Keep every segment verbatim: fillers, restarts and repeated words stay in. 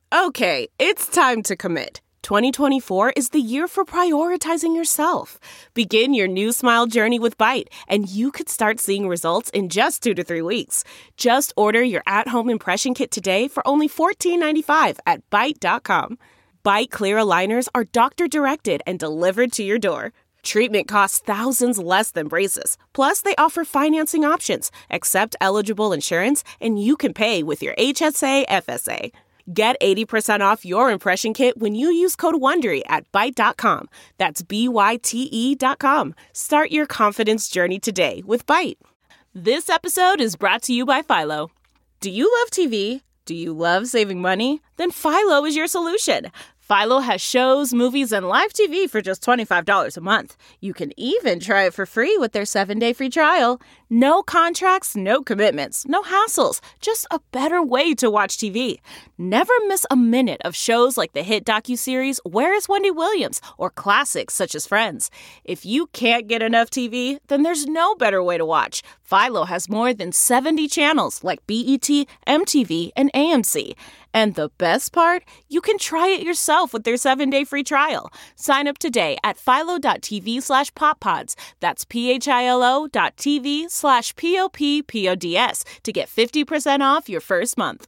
Okay, it's time to commit. twenty twenty-four is the year for prioritizing yourself. Begin your new smile journey with Byte, and you could start seeing results in just two to three weeks. Just order your at-home impression kit today for only fourteen ninety-five at byte dot com. Byte clear aligners are doctor-directed and delivered to your door. Treatment costs thousands less than braces. Plus, they offer financing options, accept eligible insurance, and you can pay with your H S A F S A. Get eighty percent off your impression kit when you use code WONDERY at byte dot com. That's B Y T E dot com. Start your confidence journey today with Byte. This episode is brought to you by Philo. Do you love T V? Do you love saving money? Then Philo is your solution. Philo has shows, movies, and live T V for just twenty-five dollars a month. You can even try it for free with their seven-day free trial. No contracts, no commitments, no hassles. Just a better way to watch T V. Never miss a minute of shows like the hit docuseries Where is Wendy Williams? Or classics such as Friends. If you can't get enough T V, then there's no better way to watch. Philo has more than seventy channels like B E T, M T V, and A M C. And the best part? You can try it yourself with their seven-day free trial. Sign up today at philo.tv slash poppods. That's P-H-I-L-O dot TV slash P-O-P-P-O-D-S to get fifty percent off your first month.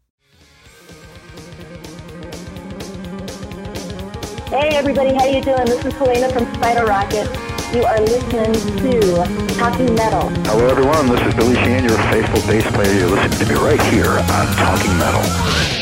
Hey everybody, how you doing? This is Helena from Spider Rocket. You are listening to Talking Metal. Hello everyone, this is Billy Sheehan, your faithful bass player. You're listening to me right here on Talking Metal.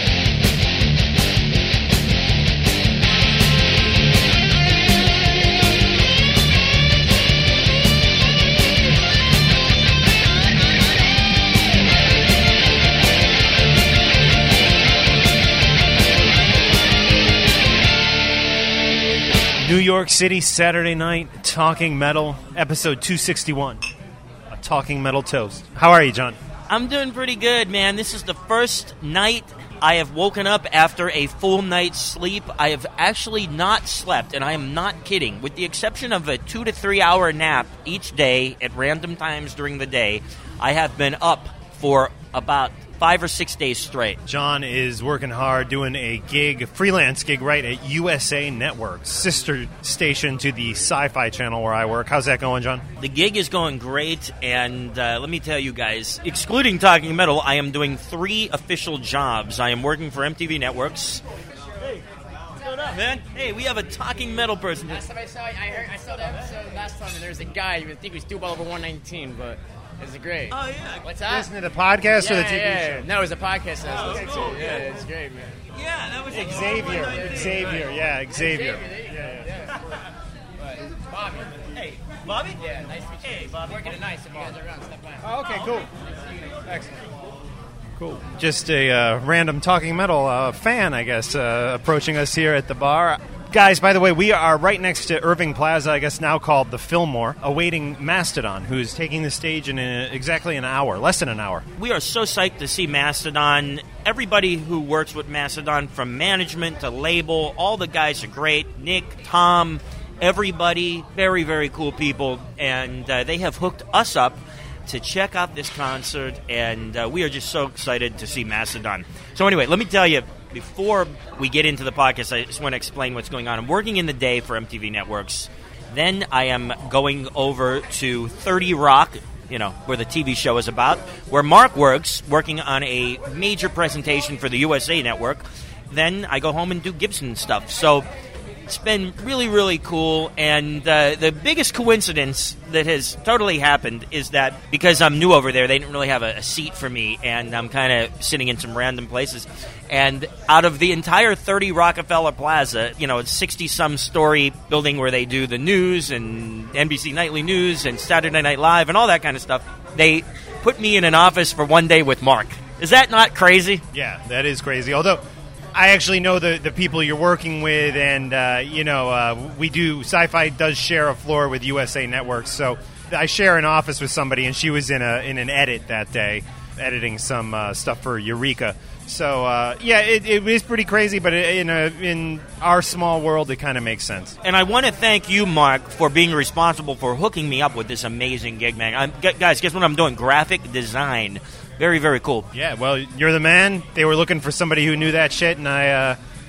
New York City, Saturday night, Talking Metal, episode two sixty-one, a Talking Metal toast. How are you, John? I'm doing pretty good, man. This is the first night I have woken up after a full night's sleep. I have actually not slept, and I am not kidding. With the exception of a two to three hour nap each day at random times during the day, I have been up for about five or six days straight. John is working hard doing a gig, freelance gig, right, at U S A Network, sister station to the Sci-Fi Channel where I work. How's that going, John? The gig is going great, and uh, let me tell you guys, excluding Talking Metal, I am doing three official jobs. I am working for M T V Networks. Hey, what's going on, man? Hey, we have a Talking Metal person. Last time I saw I heard, I saw the episode last time, and there was a guy, I think he was due well over one nineteen, but... Is it great? Oh, yeah. What's that? Listen to the podcast yeah, or the T V yeah, show? Yeah. No, it was a podcast. Oh, I was cool. to. Yeah, it's great, man. Yeah, that was Xavier. Xavier, yeah, Xavier. Yeah, yeah, yeah. But Bobby. Hey, Bobby? Yeah, nice to meet you. Hey, Bobby. Working at night, so if you guys are around, step by. Oh, okay, cool. Excellent. Cool. Just a uh, random Talking Metal uh, fan, I guess, uh, approaching us here at the bar. Guys, by the way, we are right next to Irving Plaza, I guess now called the Fillmore, awaiting Mastodon, who's taking the stage in a, exactly an hour, less than an hour. We are so psyched to see Mastodon. Everybody who works with Mastodon, from management to label, all the guys are great. Nick, Tom, everybody, very, very cool people. And uh, they have hooked us up to check out this concert, and uh, we are just so excited to see Mastodon. So anyway, let me tell you, before we get into the podcast, I just want to explain what's going on. I'm working in the day for M T V Networks. Then I am going over to thirty Rock, you know, where the T V show is about, where Mark works, working on a major presentation for the U S A Network. Then I go home and do Gibson stuff. So it's been really, really cool. And uh, the biggest coincidence that has totally happened is that because I'm new over there, they didn't really have a, a seat for me, and I'm kind of sitting in some random places. And out of the entire thirty Rockefeller Plaza, you know, it's sixty-some story building where they do the news and N B C Nightly News and Saturday Night Live and all that kind of stuff, they put me in an office for one day with Mark. Is that not crazy? Yeah, that is crazy. Although I actually know the, the people you're working with, and, uh, you know, uh, we do, Sci-Fi does share a floor with U S A Networks, so I share an office with somebody, and she was in a in an edit that day, editing some uh, stuff for Eureka. So, uh, yeah, it, it is pretty crazy, but in a, in our small world, it kind of makes sense. And I want to thank you, Mark, for being responsible for hooking me up with this amazing gig, man. I'm, guys, guess what I'm doing? Graphic design. Very, very cool. Yeah, well, you're the man. They were looking for somebody who knew that shit, and I uh,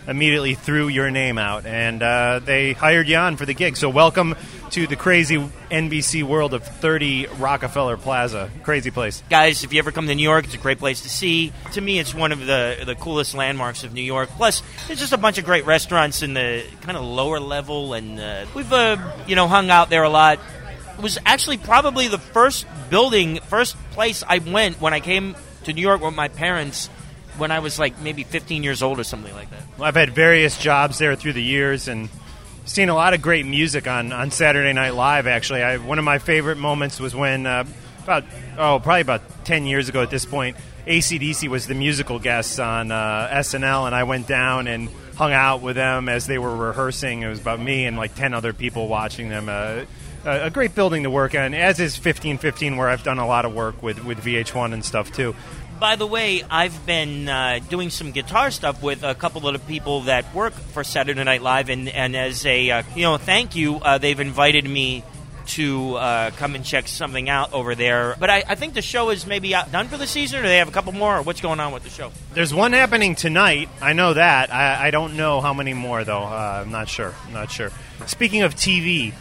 immediately threw your name out, and uh, they hired you on for the gig. So welcome to the crazy N B C world of thirty Rockefeller Plaza. Crazy place. Guys, if you ever come to New York, it's a great place to see. To me, it's one of the the coolest landmarks of New York. Plus, there's just a bunch of great restaurants in the kind of lower level, and uh, we've, uh, you know, hung out there a lot. It was actually probably the first building, first place I went when I came to New York with my parents when I was like maybe fifteen years old or something like that. Well, I've had various jobs there through the years and seen a lot of great music on, on Saturday Night Live, actually. I, one of my favorite moments was when, uh, about, oh, probably about ten years ago at this point, A C D C was the musical guests on uh, S N L, and I went down and hung out with them as they were rehearsing. It was about me and like ten other people watching them. Uh, a great building to work on, as is fifteen fifteen, where I've done a lot of work with, with V H one and stuff, too. By the way, I've been uh, doing some guitar stuff with a couple of the people that work for Saturday Night Live, and, and as a uh, you know thank you, uh, they've invited me to uh, come and check something out over there. But I, I think the show is maybe out, done for the season, or they have a couple more, or what's going on with the show? There's one happening tonight. I know that. I, I don't know how many more, though. Uh, I'm not sure. I'm not sure. Speaking of T V,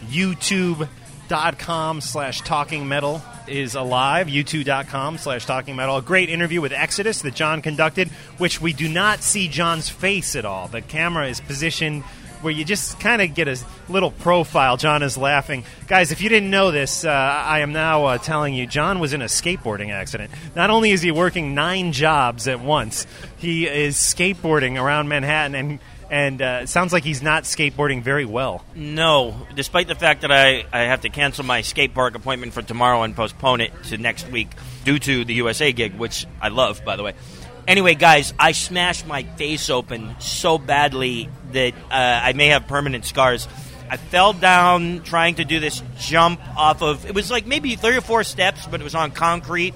YouTube.com slash Talking Metal is alive. YouTube.com slash Talking Metal. A great interview with Exodus that John conducted, which we do not see John's face at all. The camera is positioned where you just kind of get a little profile. John is laughing. Guys, if you didn't know this, uh, I am now uh, telling you, John was in a skateboarding accident. Not only is he working nine jobs at once, he is skateboarding around Manhattan, and and uh, it sounds like he's not skateboarding very well. No, despite the fact that I, I have to cancel my skate park appointment for tomorrow and postpone it to next week due to the U S A gig, which I love, by the way. Anyway, guys, I smashed my face open so badly that uh, I may have permanent scars. I fell down trying to do this jump off of, it was like maybe three or four steps, but it was on concrete.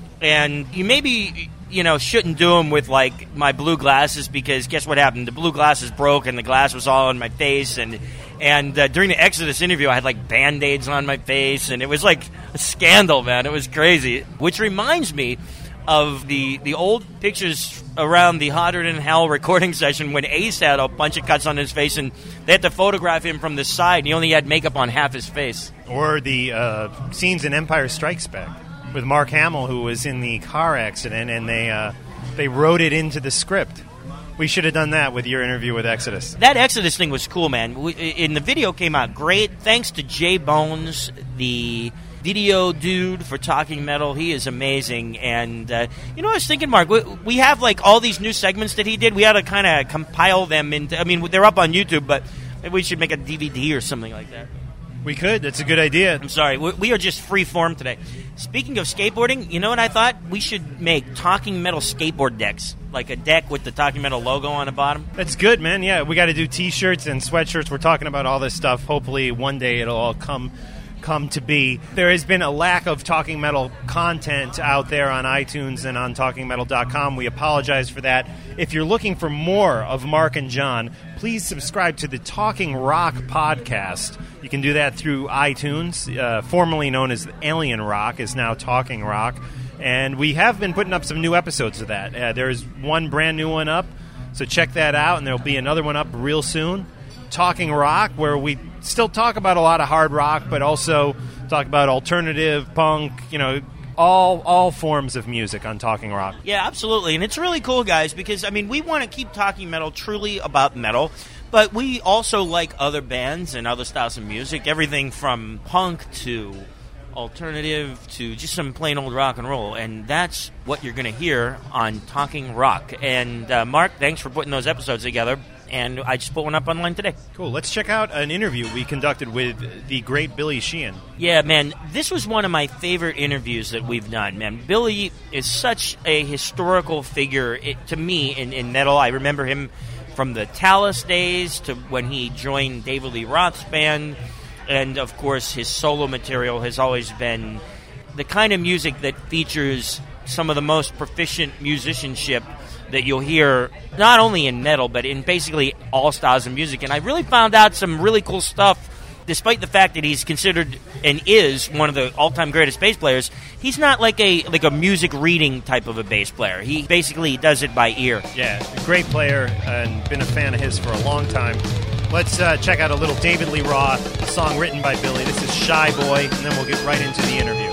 And you maybe, you know, shouldn't do them with, like, my blue glasses, because guess what happened? The blue glasses broke and the glass was all on my face. And and uh, during the Exodus interview, I had, like, Band-Aids on my face. And it was, like, a scandal, man. It was crazy. Which reminds me of the the old pictures around the Hotter Than Hell recording session when Ace had a bunch of cuts on his face, and they had to photograph him from the side, and he only had makeup on half his face. Or the uh, scenes in Empire Strikes Back with Mark Hamill, who was in the car accident, and they uh, they wrote it into the script. We should have done that with your interview with Exodus. That Exodus thing was cool, man. We, and the video came out great. Thanks to Jay Bones, the video dude for Talking Metal. He is amazing. And, uh, you know, I was thinking, Mark, we, we have, like, all these new segments that he did. We had to kind of compile them into, I mean, they're up on YouTube, but maybe we should make a D V D or something like that. We could. That's a good idea. I'm sorry. We, we are just free form today. Speaking of skateboarding, you know what I thought? We should make Talking Metal skateboard decks. Like a deck with the Talking Metal logo on the bottom. That's good, man. Yeah, we got to do T-shirts and sweatshirts. We're talking about all this stuff. Hopefully one day it'll all come come to be. There has been a lack of Talking Metal content out there on iTunes and on talking metal dot com. We apologize for that. If you're looking for more of Mark and John, please subscribe to the Talking Rock podcast. You can do that through iTunes. Uh, formerly known as Alien Rock is now Talking Rock. And we have been putting up some new episodes of that. Uh, there's one brand new one up, so check that out, and there'll be another one up real soon. Talking Rock, where we still talk about a lot of hard rock, but also talk about alternative, punk, you know, all all forms of music on Talking Rock. Yeah, absolutely. And it's really cool, guys, because, I mean, we want to keep talking metal truly about metal, but we also like other bands and other styles of music, everything from punk to alternative to just some plain old rock and roll, and that's what you're going to hear on Talking Rock. And uh, Mark, thanks for putting those episodes together, and I just put one up online today. Cool. Let's check out an interview we conducted with the great Billy Sheehan. Yeah, man, this was one of my favorite interviews that we've done, man. Billy is such a historical figure it, to me in, in metal. I remember him from the Talus days to when he joined David Lee Roth's band. And, of course, his solo material has always been the kind of music that features some of the most proficient musicianship that you'll hear not only in metal, but in basically all styles of music. And I really found out some really cool stuff despite the fact that he's considered and is one of the all-time greatest bass players, he's not like a like a music reading type of a bass player. He basically does it by ear. Yeah, great player, and been a fan of his for a long time. Let's uh, check out a little David Lee Roth, a song written by Billy. This is Shy Boy, and then we'll get right into the interview.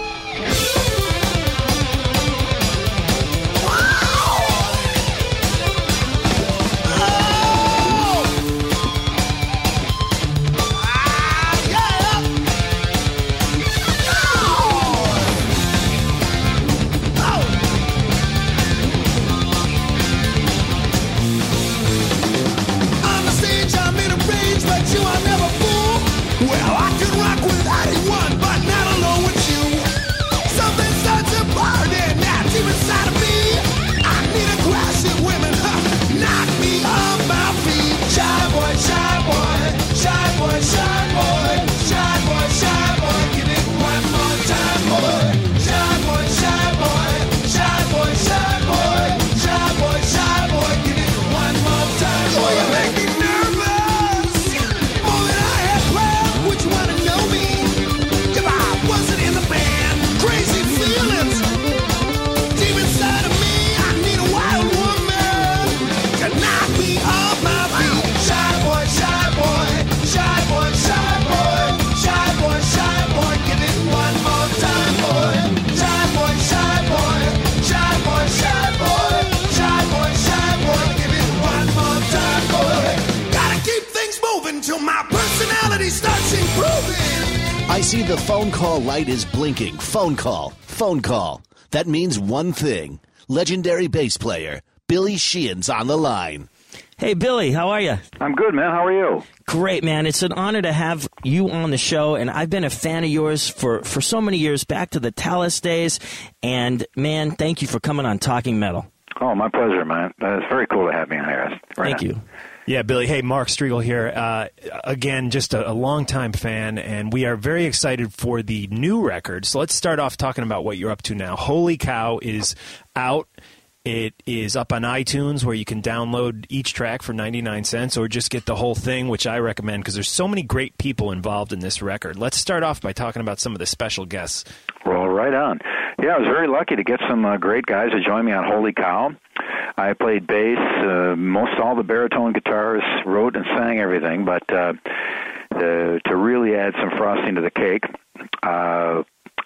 I see the phone call light is blinking. Phone call. Phone call. That means one thing. Legendary bass player Billy Sheehan's on the line. Hey, Billy, how are you? I'm good, man. How are you? Great, man. It's an honor to have you on the show, and I've been a fan of yours for, for so many years, back to the Talus days, and, man, thank you for coming on Talking Metal. Oh, my pleasure, man. Uh, it's very cool to have me on here. Right thank on. you. Yeah, Billy. Hey, Mark Striegel here. Uh, again, just a, a longtime fan, and we are very excited for the new record. So let's start off talking about what you're up to now. Holy Cow is out. It is up on iTunes, where you can download each track for ninety-nine cents or just get the whole thing, which I recommend because there's so many great people involved in this record. Let's start off by talking about some of the special guests. Well, right on. Yeah, I was very lucky to get some uh, great guys to join me on Holy Cow. I played bass, uh, most all the baritone guitars, wrote and sang everything, but uh, the, to really add some frosting to the cake, uh,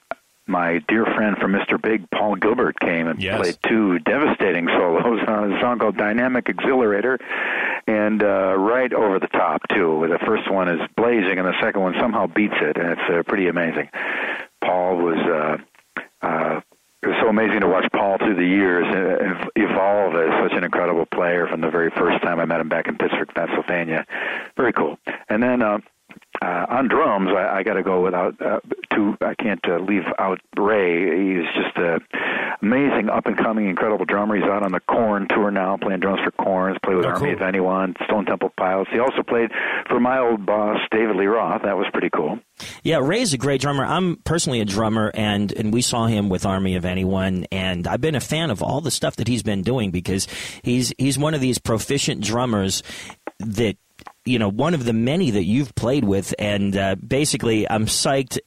my dear friend from Mister Big, Paul Gilbert, came and yes. played two devastating solos on a song called Dynamic Exhilarator, and uh, right over the top, too. The first one is blazing, and the second one somehow beats it, and it's uh, pretty amazing. Paul was... Uh, uh, It was so amazing to watch Paul through the years evolve as such an incredible player from the very first time I met him back in Pittsburgh, Pennsylvania. Very cool. And then uh, uh, on drums, I, I got to go without uh, two. I can't uh, leave out Ray. He's just an amazing, up and coming, incredible drummer. He's out on the Korn tour now, playing drums for Korn. He's played with oh, Army cool. of Anyone, Stone Temple Pilots. He also played for my old boss, David Lee Roth. That was pretty cool. Yeah, Ray's a great drummer. I'm personally a drummer, and, and we saw him with Army of Anyone, and I've been a fan of all the stuff that he's been doing because he's he's one of these proficient drummers that, you know, one of the many that you've played with, and uh, basically I'm psyched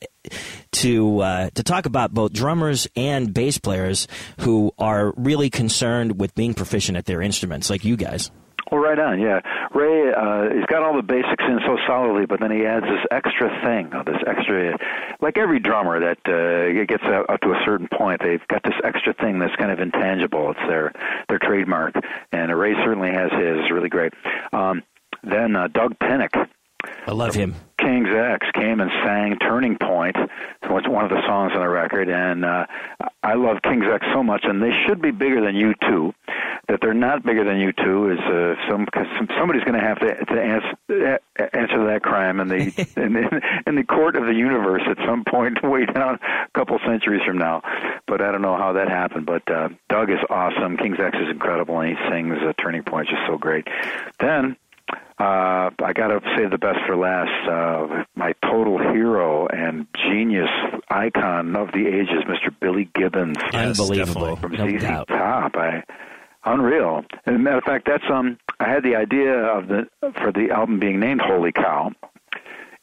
to uh, to talk about both drummers and bass players who are really concerned with being proficient at their instruments, like you guys. Well, right on, yeah. Ray, uh, he's got all the basics in so solidly, but then he adds this extra thing, this extra, like every drummer that uh, gets up, up to a certain point, they've got this extra thing that's kind of intangible. It's their their trademark, and Ray certainly has his. It's really great. Um, then uh, Doug Pinnick. I love him. King's X came and sang Turning Point, which is one of the songs on the record, and uh, I love King's X so much, and they should be bigger than U two. That they're not bigger than U two is uh, some somebody's going to have to, to answer, answer that crime in the in, the in the court of the universe at some point, way down a couple centuries from now. But I don't know how that happened. But uh, Doug is awesome. King's X is incredible, and he sings uh, Turning Point just so great. Then. Uh, I got to save the best for last. Uh, my total hero and genius icon of the ages, Mister Billy Gibbons. Yes, unbelievable. From no Z Z doubt. Top. I, unreal. As a matter of fact, that's um. I had the idea of the for the album being named Holy Cow,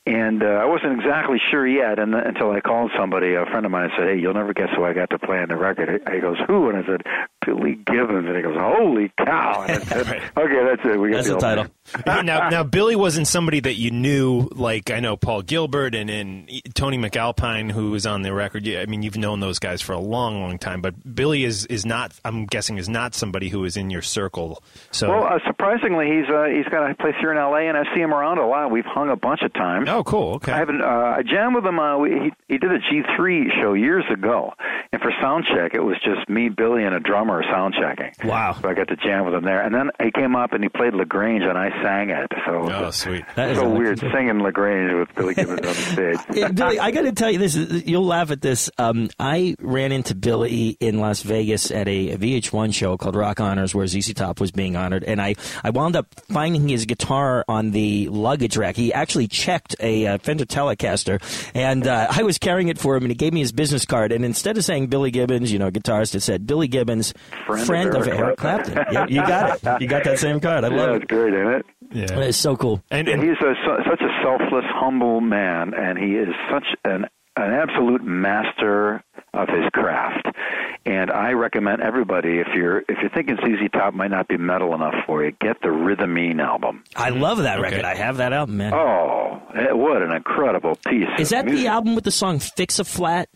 And uh, I wasn't exactly sure yet and, until I called somebody, a friend of mine, and said, hey, you'll never guess who I got to play on the record. He goes, who? And I said, Billy Gibbons. And he goes, holy cow. And I said, right. okay, that's it. We got That's the title. now, now, Billy wasn't somebody that you knew, like I know Paul Gilbert and, and Tony McAlpine, who was on the record. Yeah, I mean, you've known those guys for a long, long time. But Billy is, is not, I'm guessing, is not somebody who is in your circle. So, well, uh, surprisingly, he's uh, he's got a place here in L A, and I see him around a lot. We've hung a bunch of times. Oh, cool. Okay. I haven't. Uh, I jammed with him. Uh, we, he he did a G three show years ago, and for sound check, it was just me, Billy, and a drummer sound checking. Wow. So I got to jam with him there, and then he came up and he played LaGrange, and I sang it. So oh, sweet. That is so awesome. weird singing LaGrange with Billy Gibbons on the stage. Yeah, Billy, I got to tell you this. You'll laugh at this. Um, I ran into Billy in Las Vegas at a, a V H one show called Rock Honors, where Z Z Top was being honored, and I, I wound up finding his guitar on the luggage rack. He actually checked a uh, Fender Telecaster, and uh, I was carrying it for him, and he gave me his business card, and instead of saying Billy Gibbons, you know, guitarist, it said Billy Gibbons, friend, friend of, Eric, of Eric Clapton. Clapton. Yeah, you got it. You got that same card. I love yeah, it. It's great, isn't it? Yeah. It's so cool. And, and he's a, such a selfless, humble man, and he is such an an absolute master of his craft. And I recommend everybody, if you're if you're thinking Z Z Top might not be metal enough for you, get the Rhythmine album. I love that okay. record. I have that album, man. Oh, it, what an incredible piece. Is that music. the album with the song Fix a Flat?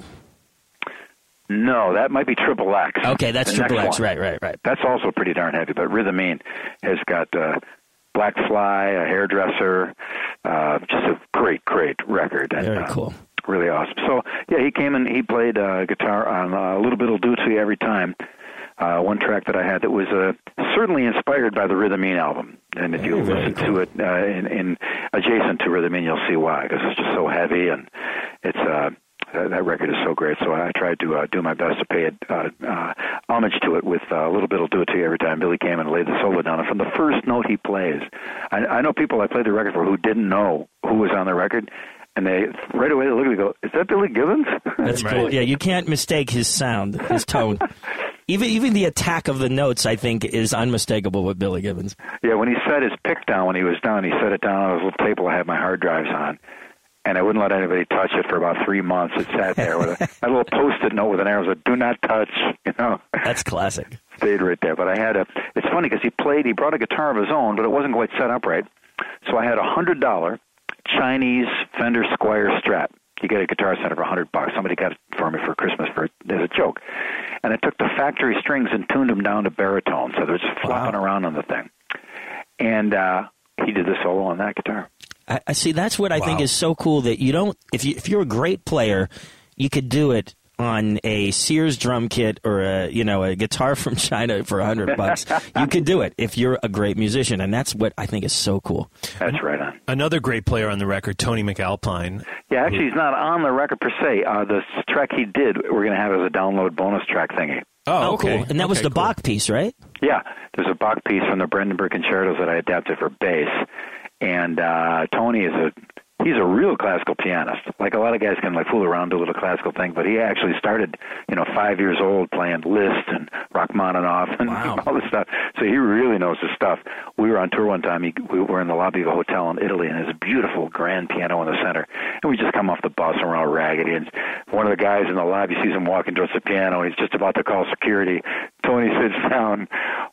No, that might be Triple X. Okay, that's the Triple X. one. Right, right, right. That's also pretty darn heavy, but Rhythmine has got uh, Black Fly, a hairdresser, uh, just a great, great record. And, Very uh, cool. Really awesome. So, yeah, he came and he played uh, guitar on uh, A Little Bit'll Do It To You Every Time, uh, one track that I had that was uh, certainly inspired by the Rhythmine album. And if you Very listen cool. to it uh, in, in adjacent to Rhythmine, you'll see why, because it's just so heavy, and it's uh, that, that record is so great. So I tried to uh, do my best to pay it, uh, uh, homage to it with uh, A Little Bit'll Do It To You Every Time. Billy came and laid the solo down, and from the first note he plays, I, I know people I played the record for who didn't know who was on the record. And they right away they look at me and go, is that Billy Gibbons? That's Right. cool. Yeah, you can't mistake his sound, his tone. even even the attack of the notes, I think, is unmistakable with Billy Gibbons. Yeah, when he set his pick down when he was done, he set it down on his little table I had my hard drives on. And I wouldn't let anybody touch it for about three months. It sat there with a, a little Post-it note with an arrow that said, do not touch, you know. That's classic. Stayed right there. But I had a, it's funny because he played, he brought a guitar of his own, but it wasn't quite set up right. So I had a one hundred dollars Chinese Fender Squire Strat. You get a Guitar Center for a hundred bucks. Somebody got it for me for Christmas for as a joke, and I took the factory strings and tuned them down to baritone, so they're just flopping Wow. around on the thing. And uh, he did the solo on that guitar. I, I see. That's what I Wow. think is so cool that you don't. If you if you're a great player, you could do it on a Sears drum kit or a you know a guitar from China for a hundred bucks. You could do it if you're a great musician, and that's what I think is so cool. That's right on. another great player on the record, Tony McAlpine. Yeah, actually, he's not on the record per se. Uh, the track he did, we're going to have as a download bonus track thingy. Oh, Oh, okay. cool. And that was Okay, the cool. Bach piece, right? Yeah, there's a Bach piece from the Brandenburg Concertos that I adapted for bass, and uh, Tony is a he's a real classical pianist. Like a lot of guys can like fool around, do a little classical thing, but he actually started, you know, five years old playing Liszt and Rachmaninoff and Wow. all this stuff. So he really knows his stuff. We were on tour one time. He, we were in the lobby of a hotel in Italy, and there's a beautiful grand piano in the center. And we just come off the bus and we're all raggedy. And one of the guys in the lobby sees him walking towards the piano, and he's just about to call security. Tony sits down,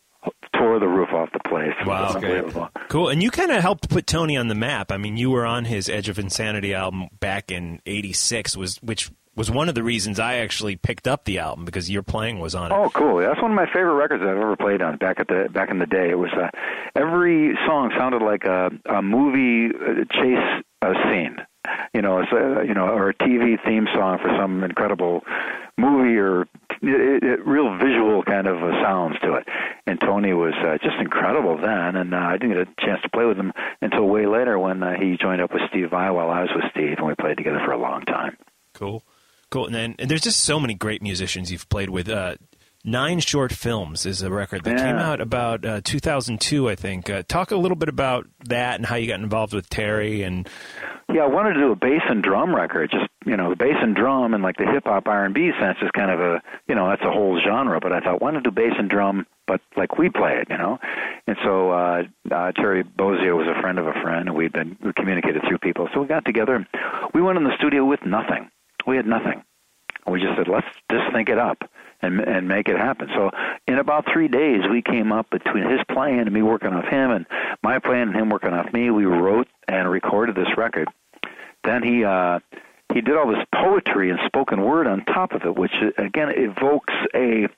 tore the roof off the place. Wow. It was unbelievable. Cool. And you kind of helped put Tony on the map. I mean, you were on his Edge of Insanity album back in eighty-six, was which was one of the reasons I actually picked up the album, because your playing was on it. Oh, cool! That's one of my favorite records I've ever played on. Back at the back in the day, it was uh, every song sounded like a, a movie uh, chase uh, scene. You know, it's a, you know, or a T V theme song for some incredible movie, or it, it, real visual kind of uh, sounds to it. And Tony was uh, just incredible then, and uh, I didn't get a chance to play with him until way later when uh, he joined up with Steve Vai while I was with Steve, and we played together for a long time. Cool. Cool. And then and there's just so many great musicians you've played with. Uh, Nine Short Films is a record that Yeah. came out about uh, two thousand two, I think. Uh, talk a little bit about that and how you got involved with Terry. And Yeah, I wanted to do a bass and drum record. Just, you know, the bass and drum and like the hip hop R and B sense is kind of a, you know, that's a whole genre. But I thought, why not do bass and drum but like we play it, you know. And so uh, uh, Terry Bozzio was a friend of a friend, and we'd been we communicated through people. So we got together. We went in the studio with nothing. We had nothing. We just said, let's just think it up and and make it happen. So in about three days, we came up between his playing and me working off him, and my playing and him working off me. We wrote and recorded this record. Then he uh, he did all this poetry and spoken word on top of it, which again evokes a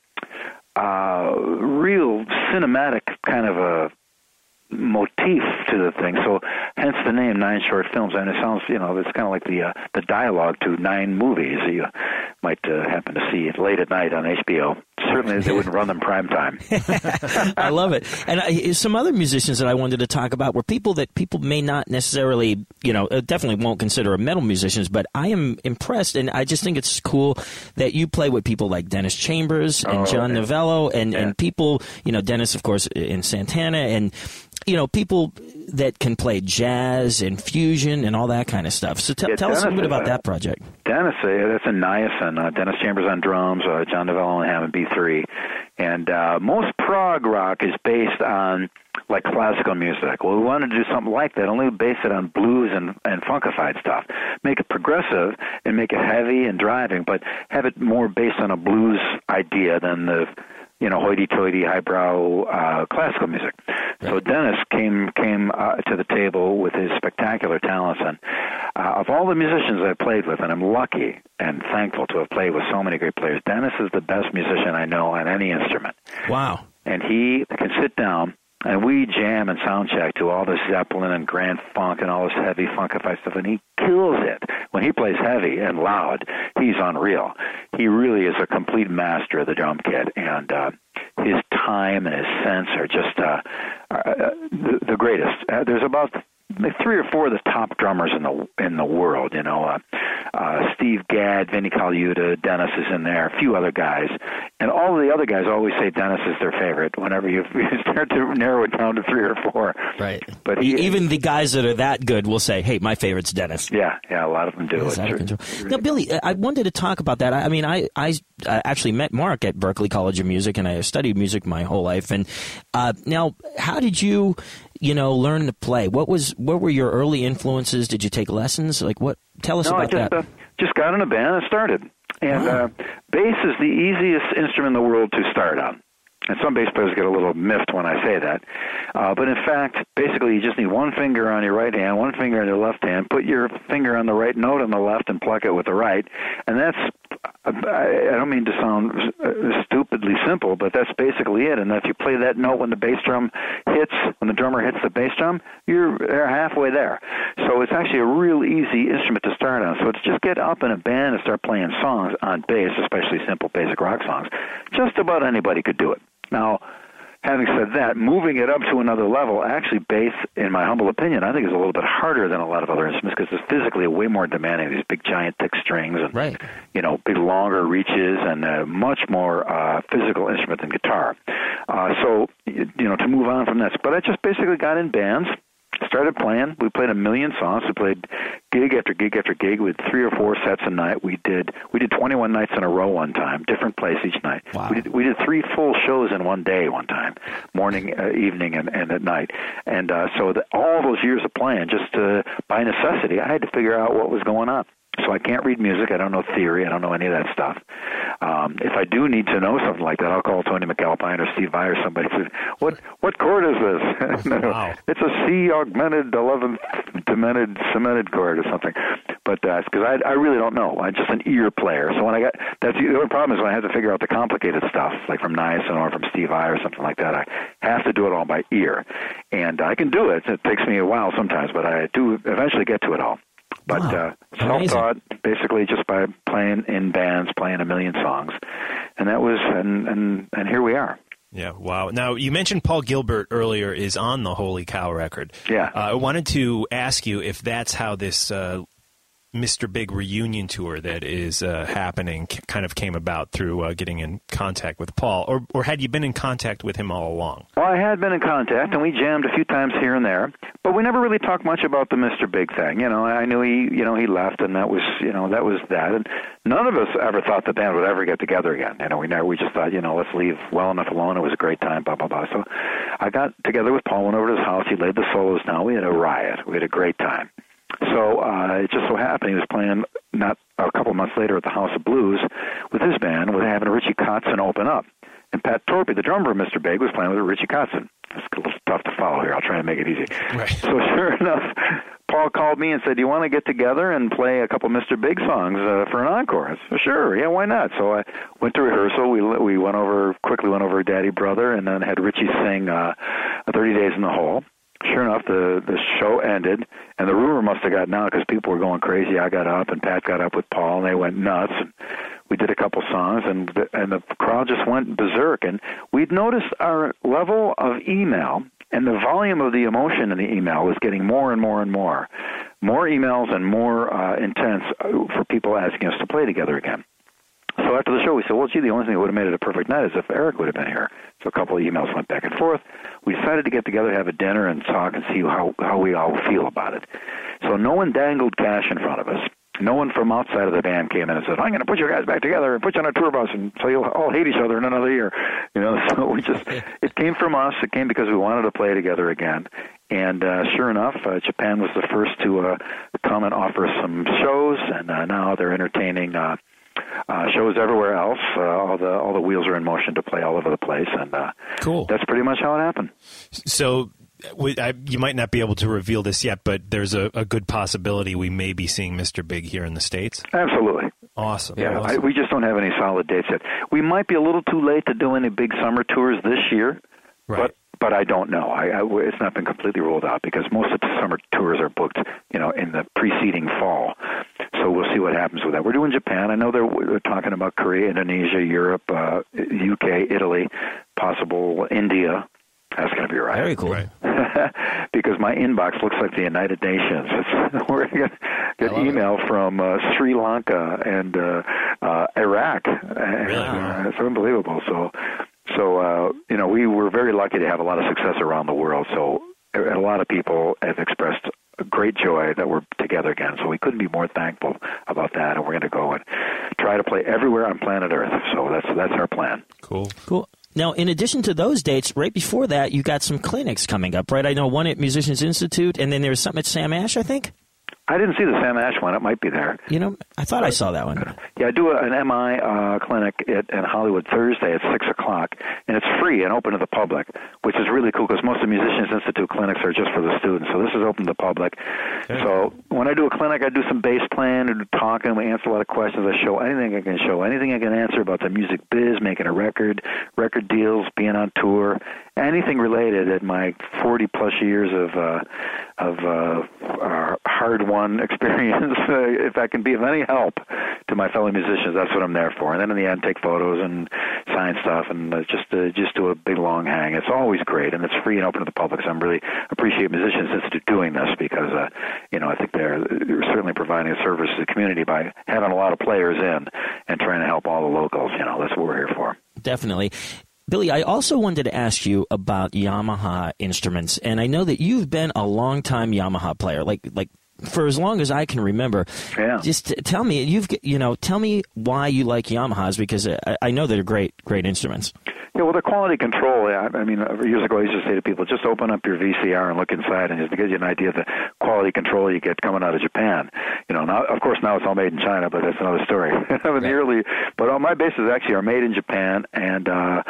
uh, real cinematic kind of a motif to the thing. So hence the name Nine Short Films. And it sounds, you know, it's kind of like the uh, the dialogue to nine movies you might uh, happen to see late at night on H B O. Certainly they wouldn't run them prime time. I love it. And I, some other musicians that I wanted to talk about were people that people may not necessarily, you know, definitely won't consider metal musicians, but I am impressed, and I just think it's cool that you play with people like Dennis Chambers and oh, John yeah. Novello and, yeah. and people, you know, Dennis, of course, in Santana, and you know, people that can play jazz and fusion and all that kind of stuff. So t- yeah, tell us a little bit about uh, that project. Dennis, uh, that's a niacin. Uh, Dennis Chambers on drums, uh, John Novello on Hammond B three. And uh, most prog rock is based on, like, classical music. Well, we wanted to do something like that, only base it on blues and, and funkified stuff. Make it progressive and make it heavy and driving, but have it more based on a blues idea than the, you know, hoity-toity, highbrow uh, classical music. Right. So Dennis came came uh, to the table with his spectacular talents. And uh, of all the musicians I've played with, and I'm lucky and thankful to have played with so many great players, Dennis is the best musician I know on any instrument. Wow. And he can sit down, and we jam and sound check to all this Zeppelin and Grand Funk and all this heavy funkified stuff, and he kills it. When he plays heavy and loud, he's unreal. He really is a complete master of the drum kit, and uh, his time and his sense are just uh, uh, the, the greatest. Uh, there's about three or four of the top drummers in the in the world. You know, uh, uh, Steve Gadd, Vinnie Colaiuta, Dennis is in there, a few other guys, and all of the other guys always say Dennis is their favorite. Whenever you, you start to narrow it down to three or four, right? But he, even the guys that are that good will say, "Hey, my favorite's Dennis." Yeah, yeah, a lot of them do. It's out of control. Now, Billy, I wanted to talk about that. I, I mean, I I actually met Mark at Berklee College of Music, and I studied music my whole life. And uh, now, how did you? You know, learn to play. What was what were your early influences? Did you take lessons? Like what? Tell us no, about I just, that. Uh, just got in a band and started. And wow. uh, bass is the easiest instrument in the world to start on. And some bass players get a little miffed when I say that. Uh, but in fact, basically, you just need one finger on your right hand, one finger on your left hand, put your finger on the right note on the left and pluck it with the right. And that's, I don't mean to sound stupidly simple, but that's basically it. And if you play that note when the bass drum hits, when the drummer hits the bass drum, you're halfway there. So it's actually a real easy instrument to start on. So it's just get up in a band and start playing songs on bass, especially simple basic rock songs. Just about anybody could do it. Now, having said that, moving it up to another level, actually bass, in my humble opinion, I think is a little bit harder than a lot of other instruments because it's physically way more demanding. These big, giant, thick strings and, right. you know, big, longer reaches and a much more uh, physical instrument than guitar. Uh, so, you know, to move on from that. But I just basically got in bands, started playing. We played a million songs. We played gig after gig after gig with three or four sets a night. We did we did twenty-one nights in a row one time, different place each night. Wow. We did we did three full shows in one day one time, morning, uh, evening, and, and at night. And uh, so the, all those years of playing, just uh, by necessity, I had to figure out what was going on. So I can't read music. I don't know theory. I don't know any of that stuff. Um, if I do need to know something like that, I'll call Tony McAlpine or Steve Vai or somebody. Says, what what chord is this? Wow. It's a C augmented eleventh demented cemented chord or something. But that's uh, because I I really don't know. I'm just an ear player. So when I got that's the only problem is when I have to figure out the complicated stuff, like from Niacin or from Steve Vai or something like that. I have to do it all by ear, and I can do it. It takes me a while sometimes, but I do eventually get to it all. But wow. uh, self-taught, basically just by playing in bands, playing a million songs, and that was, and and, and here we are. Yeah, wow. Now, you mentioned Paul Gilbert earlier is on the Holy Cow record. Yeah. Uh, I wanted to ask you if that's how this uh, Mister Big reunion tour that is uh, happening kind of came about through uh, getting in contact with Paul, or or had you been in contact with him all along? Well, I had been in contact, and we jammed a few times here and there, but we never really talked much about the Mister Big thing. You know, I knew he, you know, he left, and that was, you know, that was that. And none of us ever thought the band would ever get together again. You know, we never, we just thought, you know, let's leave well enough alone. It was a great time, blah blah blah. So I got together with Paul, went over to his house. He laid the solos down. We had a riot. We had a great time. So uh, it just so happened he was playing not a couple months later at the House of Blues with his band, with having Richie Kotzen open up. And Pat Torpey, the drummer of Mister Big, was playing with Richie Kotzen. It's a little tough to follow here. I'll try and make it easy. Right. So sure enough, Paul called me and said, do you want to get together and play a couple Mister Big songs uh, for an encore? I said, well, sure, yeah, why not? So I went to rehearsal. We we went over, quickly went over Daddy Brother, and then had Richie sing uh, thirty days in the Hole. Sure enough, the the show ended, and the rumor must have gotten out because people were going crazy. I got up, and Pat got up with Paul, and they went nuts. And we did a couple songs, and the, and the crowd just went berserk. And we'd noticed our level of email and the volume of the emotion in the email was getting more and more and more. More emails and more uh, intense for people asking us to play together again. So after the show, we said, well, gee, the only thing that would have made it a perfect night is if Eric would have been here. So a couple of emails went back and forth. We decided to get together, have a dinner, and talk and see how, how we all feel about it. So no one dangled cash in front of us. No one from outside of the band came in and said, I'm going to put you guys back together and put you on a tour bus and so you'll all hate each other in another year. You know, so we just, it came from us. It came because we wanted to play together again. And uh, sure enough, uh, Japan was the first to uh, come and offer some shows, and uh, now they're entertaining uh, uh, shows everywhere else. Uh, all the all the wheels are in motion to play all over the place, and uh, cool. That's pretty much how it happened. So we, I, you might not be able to reveal this yet, but there's a, a good possibility we may be seeing Mister Big here in the States. Absolutely. Awesome. Yeah, awesome. I, we just don't have any solid dates yet. We might be a little too late to do any big summer tours this year, right. but but I don't know. I, I, it's not been completely ruled out because most of the summer tours are booked, you know, in the preceding fall. So we'll see what happens with that. We're doing Japan. I know they're, they're talking about Korea, Indonesia, Europe, uh, U K, Italy, possible India. That's going to be right. Very cool. Right. Because my inbox looks like the United Nations. It's, we're going to get email it. from uh, Sri Lanka and uh, uh, Iraq. Really? Uh, it's unbelievable. So, so uh, you know, we were very lucky to have a lot of success around the world. So a lot of people have expressed great joy that we're together again. So we couldn't be more thankful about that. And we're going to go and try to play everywhere on planet Earth. So that's that's our plan. Cool. Cool. Now, in addition to those dates, right before that, you got some clinics coming up, right? I know one at Musicians Institute, and then there was something at Sam Ash, I think? I didn't see the Sam Ash one. It might be there. You know, I thought I saw that one. Yeah, I do an M I uh, clinic at, in Hollywood Thursday at six o'clock, and it's free and open to the public, which is really cool because most of the Musicians Institute clinics are just for the students. So this is open to the public. Okay. So when I do a clinic, I do some bass playing and talking. We answer a lot of questions. I show anything I can show, anything I can answer about the music biz, making a record, record deals, being on tour, anything related at my forty-plus years of uh, of uh, uh, hard-won experience. uh, if I can be of any help to my fellow musicians, that's what I'm there for. And then in the end, take photos and sign stuff and uh, just uh, just do a big long hang. It's always great, and it's free and open to the public. So I'm really appreciate Musicians Institute doing this because uh, you know I think they're, they're certainly providing a service to the community by having a lot of players in and trying to help all the locals. You know, that's what we're here for. Definitely. Billy, I also wanted to ask you about Yamaha instruments, and I know that you've been a long-time Yamaha player, like like for as long as I can remember. Yeah. Just tell me, you've you know, tell me why you like Yamahas because I, I know they're great, great instruments. Yeah, well, the quality control, I, I mean, years ago I used to say to people, just open up your V C R and look inside and just gives you an idea of the quality control you get coming out of Japan. You know, now, of course, now it's all made in China, but that's another story. in the early, but all my basses actually are made in Japan, and uh,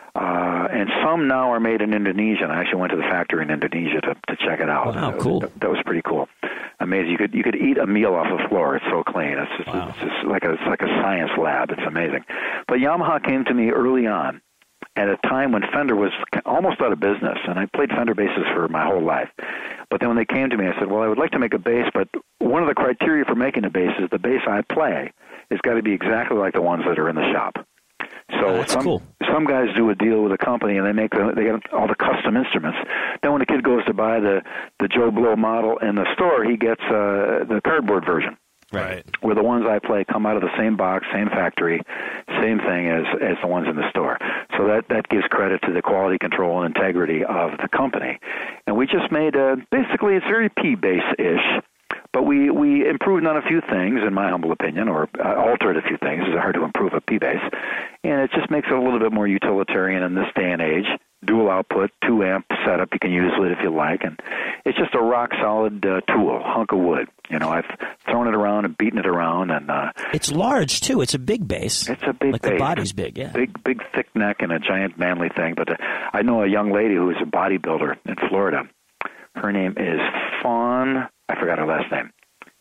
uh, and some now are made in Indonesia. And I actually went to the factory in Indonesia to, to check it out. Wow, uh, cool. That, that was pretty cool. Amazing. You could you could eat a meal off the floor. It's so clean. It's just, wow. it's just like a it's like a science lab. It's amazing. But Yamaha came to me early on, at a time when Fender was almost out of business, and I played Fender basses for my whole life. But then when they came to me, I said, well, I would like to make a bass, but one of the criteria for making a bass is the bass I play has got to be exactly like the ones that are in the shop. So oh, that's some cool. some guys do a deal with a company and they make the, they get all the custom instruments. Then when the kid goes to buy the the Joe Blow model in the store, he gets uh, the cardboard version. Right. where the ones I play come out of the same box, same factory, same thing as, as the ones in the store. So that, that gives credit to the quality control and integrity of the company. And we just made a, basically it's very P-bass-ish, but we, we improved on a few things, in my humble opinion, or uh, altered a few things. It's hard to improve a P-bass. And it just makes it a little bit more utilitarian in this day and age. Dual output, two amp setup. You can use it if you like, and it's just a rock solid uh, tool, hunk of wood. You know, I've thrown it around and beaten it around, and uh, it's large too. It's a big bass. It's a big like bass. The body's big, yeah. Big, big, thick neck and a giant manly thing. But uh, I know a young lady who is a bodybuilder in Florida. Her name is Fawn. I forgot her last name,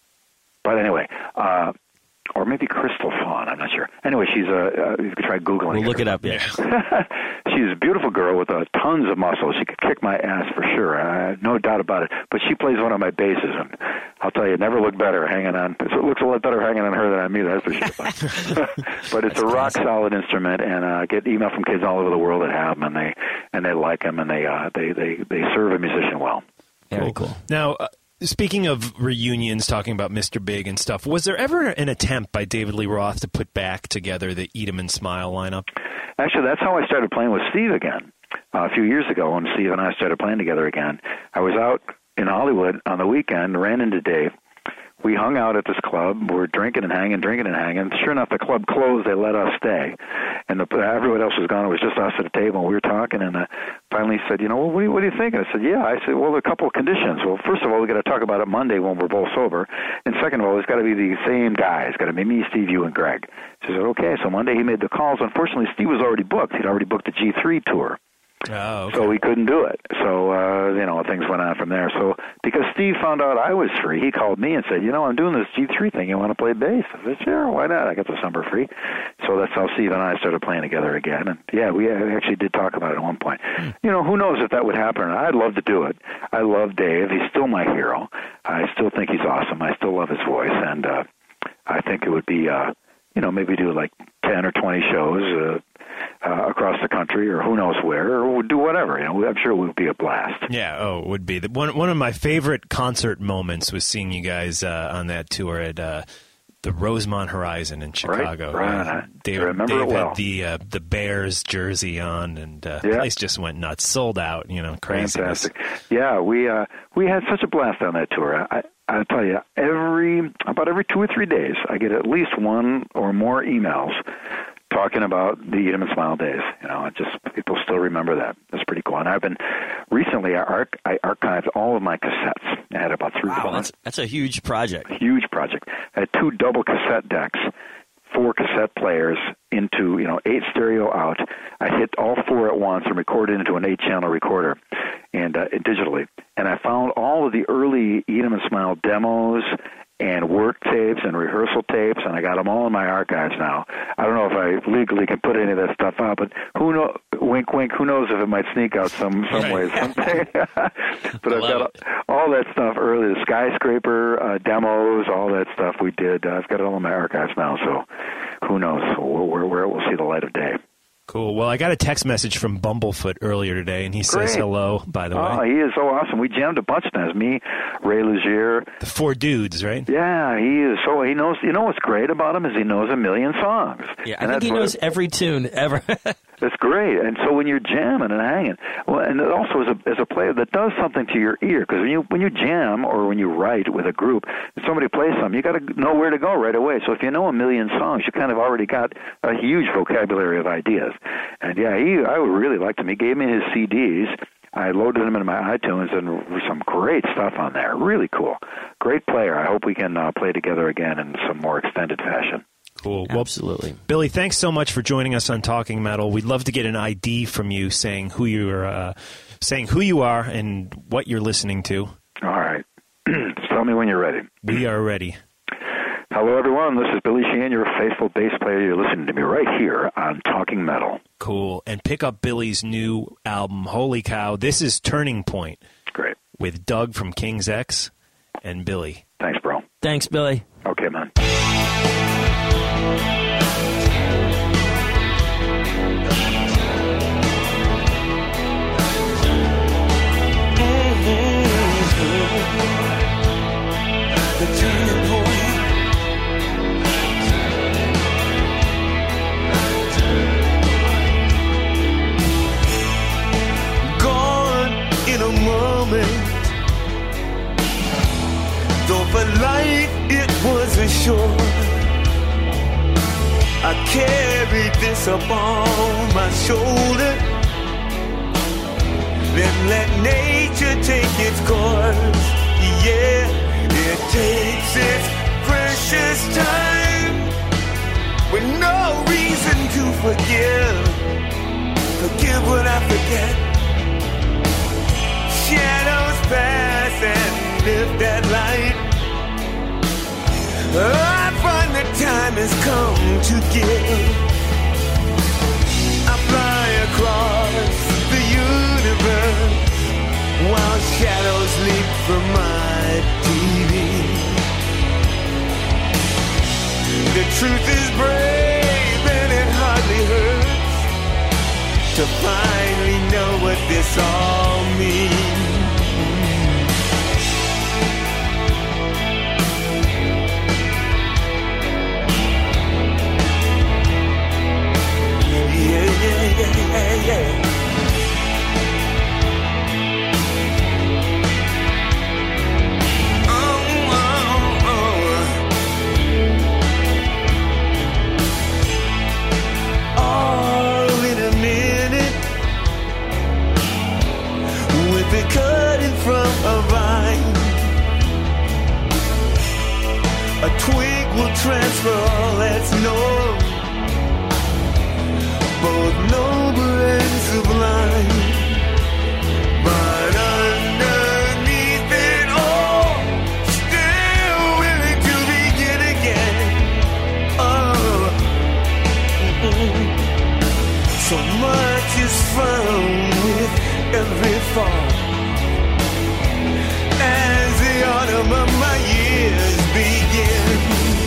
but anyway. Uh, Or maybe Crystal Fawn, I'm not sure. Anyway, she's a, uh, you could try Googling We'll her. look it up, yeah. She's a beautiful girl with uh, tons of muscle. She could kick my ass for sure, uh, no doubt about it. But she plays one of my basses, and I'll tell you, it never looked better hanging on. It looks a lot better hanging on her than on me, that's for sure. But it's That's a rock-solid instrument, and uh, I get email from kids all over the world that have them, and they and they like them, and they, uh, they, they, they serve a musician well. Very cool. Now, uh, speaking of reunions, talking about Mister Big and stuff, was there ever an attempt by David Lee Roth to put back together the Eat 'em and Smile lineup? Actually, that's how I started playing with Steve again. Uh, a few years ago when Steve and I started playing together again, I was out in Hollywood on the weekend, ran into Dave. We hung out at this club. We were drinking and hanging, drinking and hanging. Sure enough, the club closed. They let us stay. And the, everyone else was gone. It was just us at the table. And we were talking, and uh, finally said, you know, well, what, do you, what do you think? And I said, yeah. I said, well, there are a couple of conditions. Well, first of all, we got to talk about it Monday when we're both sober. And second of all, it's got to be the same guy. It's got to be me, Steve, you, and Greg. So I said, okay. So Monday he made the calls. Unfortunately, Steve was already booked. He'd already booked the G three tour. Oh, okay. So he couldn't do it. So, uh, you know, things went on from there. So because Steve found out I was free, he called me and said, you know, I'm doing this G three thing. You want to play bass? I said, sure, why not? I got the summer free. So that's how Steve and I started playing together again. And, yeah, we actually did talk about it at one point. Hmm. You know, who knows if that would happen. I'd love to do it. I love Dave. He's still my hero. I still think he's awesome. I still love his voice. And uh, I think it would be, uh, you know, maybe do like ten or twenty shows uh, uh, across the country, or who knows where, or we'll do whatever. You know, I'm sure it would be a blast. Yeah, oh, it would be. The, one one of my favorite concert moments was seeing you guys uh, on that tour at uh, the Rosemont Horizon in Chicago. Right, right. Uh, Dave, I remember Dave it well. had the uh, the Bears jersey on, and uh, yeah. the place just went nuts, sold out. You know, craziness. Fantastic. Yeah, we uh, we had such a blast on that tour. I, I tell you, every about every two or three days, I get at least one or more emails talking about the Eat 'em and Smile days. You know, it just people still remember that. That's pretty cool. And I've been recently, I, arch, I archived all of my cassettes. I had about three. Wow, that's, that's a huge project. Huge project. I had two double cassette decks, four cassette players into, you know, eight stereo out. I hit all four at once and recorded into an eight-channel recorder, and uh, digitally. And I found all of the early Eat 'em and Smile demos and work tapes and rehearsal tapes, and I got them all in my archives now. I don't know if I legally can put any of that stuff out, but who know? Wink, wink. Who knows if it might sneak out some some ways? Someday. But I've got it. all that stuff early, the skyscraper uh, demos, all that stuff we did. Uh, I've got it all in my archives now, so who knows where where it will see the light of day. Cool. Well, I got a text message from Bumblefoot earlier today, and he says Great. hello, by the way. Oh, he is so awesome. We jammed a bunch of times. Me, Ray Luzier. The four dudes, right? Yeah, he is so, he knows, you know what's great about him is he knows a million songs. Yeah, I and think he what, knows every tune ever. That's great. And so when you're jamming and hanging, well, and it also as a, as a player, that does something to your ear, because when you, when you jam or when you write with a group, and somebody plays something, you got to know where to go right away. So if you know a million songs, you kind of already got a huge vocabulary of ideas. And yeah, he, I would really like him. He gave me his C Ds. I loaded them into my iTunes, and some great stuff on there. Really cool. Great player. I hope we can uh, play together again in some more extended fashion. Cool. Well, absolutely. Billy, thanks so much for joining us on Talking Metal. We'd love to get an I D from you saying who you're, uh, saying who you are and what you're listening to. All right. Just tell me when you're ready. We are ready. Hello, everyone. This is Billy Sheehan, your faithful bass player. You're listening to me right here on Talking Metal. Cool. And pick up Billy's new album, Holy Cow. This is Turning Point. Great. With Doug from King's X and Billy. Thanks, bro. Thanks, Billy. Okay, man. The turning point for life, it was assured. I carried this upon my shoulder. Then let nature take its course. Yeah, it takes its precious time with no reason to forgive. Forgive what I forget. Shadows pass and live that light. I find the time has come to give. I fly across the universe while shadows leap from my T V. The truth is brave and it hardly hurts to finally know what this all means. Yeah, yeah, yeah, yeah. Oh, oh, oh. All in a minute, with it cutting from a vine, a twig will transfer all that's known, both noble and sublime. But underneath it all, still willing to begin again. Oh, mm-mm. So much is found with every fall, as the autumn of my years begin.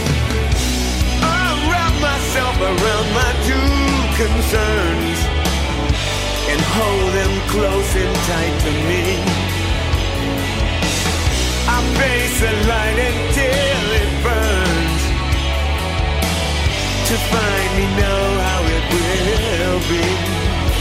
I wrap myself around my two concerns and hold them close and tight to me. I face the light until it burns to finally know how it will be.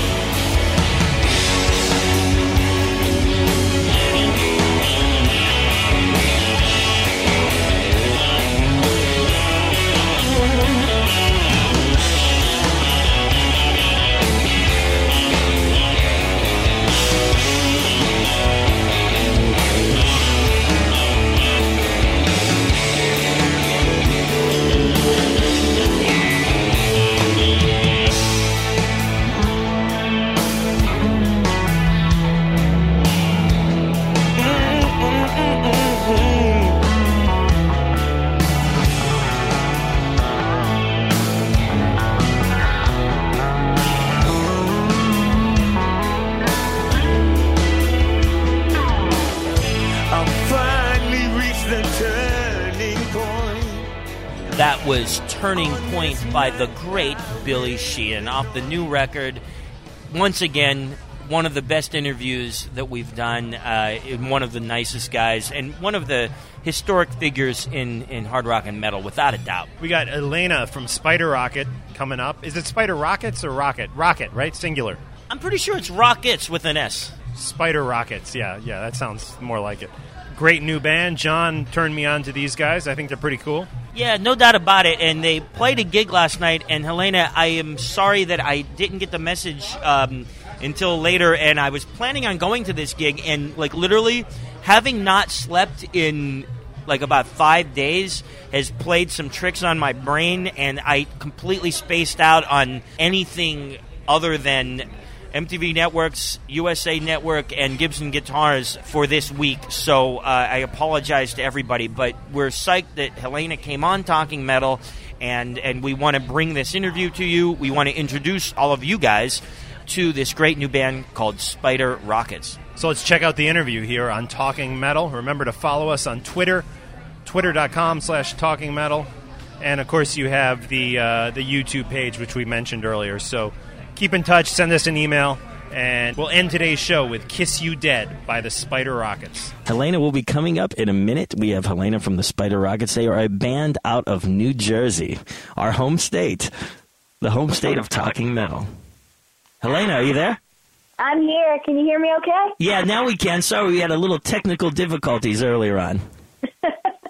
That was Turning Point by the great Billy Sheehan off the new record. Once again, one of the best interviews that we've done, uh, one of the nicest guys, and one of the historic figures in, in hard rock and metal, without a doubt. We got Elena from Spider Rocket coming up. Is it Spider Rockets or Rocket? Rocket, right? Singular. I'm pretty sure it's Rockets with an S. Spider Rockets, yeah, yeah, that sounds more like it. Great new band. John turned me on to these guys. I think they're pretty cool. Yeah, no doubt about it. And they played a gig last night. And Helena, I am sorry that I didn't get the message um, until later. And I was planning on going to this gig. And, like, literally, having not slept in, like, about five days has played some tricks on my brain. And I completely spaced out on anything other than M T V Networks, U S A Network, and Gibson Guitars for this week. So uh, I apologize to everybody, but we're psyched that Helena came on Talking Metal, and, and we want to bring this interview to you. We want to introduce all of you guys to this great new band called Spider Rockets. So let's check out the interview here on Talking Metal. Remember to follow us on Twitter, twitter.com slash Talking Metal. And, of course, you have the uh, the YouTube page, which we mentioned earlier. So keep in touch, send us an email, and we'll end today's show with Kiss You Dead by the Spider Rockets. Helena will be coming up in a minute. We have Helena from the Spider Rockets. They are a band out of New Jersey, our home state, the home state of Talking Metal. Helena, are you there? I'm here. Can you hear me okay? Yeah, now we can. Sorry, we had a little technical difficulties earlier on.